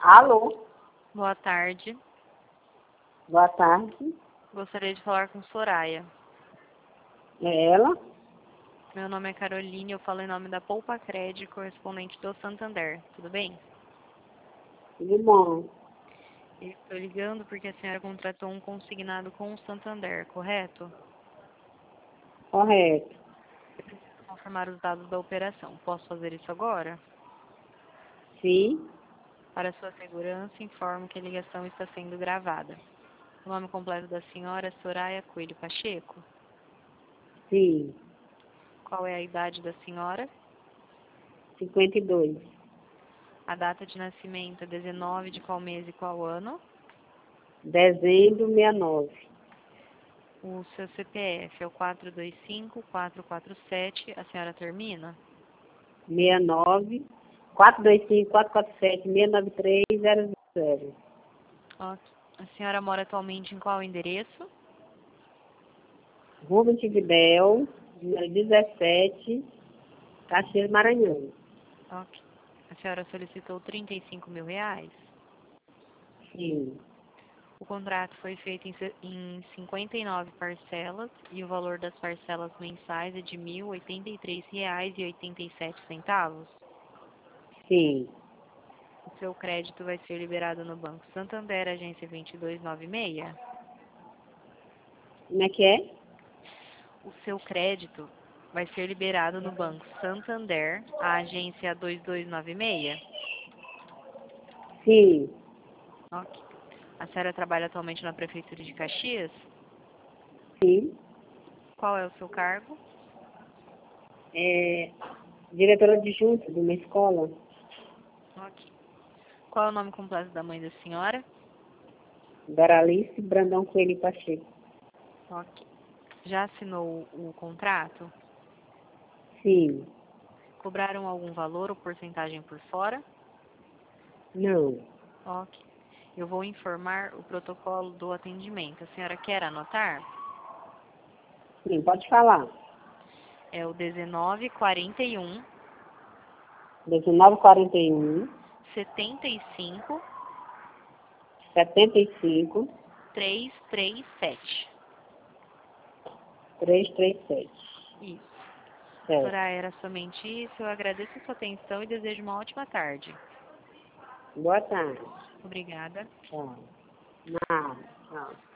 Alô, Boa tarde. boa tarde. Gostaria de falar com Soraya. É ela? Meu nome é Caroline, eu falo em nome da Poupa Cred, correspondente do Santander. Tudo bem? Tudo bom? Eu estou ligando porque a senhora contratou um consignado com o Santander, correto? Correto. Preciso confirmar os dados da operação. Posso fazer isso agora? Sim, Para sua segurança, informo que a ligação está sendo gravada. O nome completo da senhora é Soraya Coelho Pacheco. sim. Qual é a idade da senhora? 52. A data de nascimento é 19 de qual mês e qual ano? Dezembro 69. O seu CPF é o 425-447. A senhora termina? 69 425 447 693 00. Ok. A senhora mora atualmente em qual endereço? Rua Montevidéu, número 17, Caxias, Maranhão. Ok. A senhora solicitou 35 mil reais? Sim, O contrato foi feito em 59 parcelas e o valor das parcelas mensais é de R$ 1.083,87. sim. O seu crédito vai ser liberado no Banco Santander, agência 2296. Como é que é? O seu crédito vai ser liberado no Banco Santander, a agência 2296. Sim, Ok. A senhora trabalha atualmente na Prefeitura de Caxias? sim. Qual é o seu cargo? É diretora adjunta de uma escola. Ok. Qual é o nome completo da mãe da senhora? Doralice Brandão Coelho Pacheco. Ok. Já assinou o contrato? Sim. Cobraram algum valor ou porcentagem por fora? Não. Ok. Eu vou informar o protocolo do atendimento. A senhora quer anotar? Sim, pode falar. É o 1941 1941 75 75 337. 337. Isso. Certo. Soraya, era somente isso. Eu agradeço a sua atenção e desejo uma ótima tarde. Boa tarde. Obrigada. Tchau. Nada. Tchau.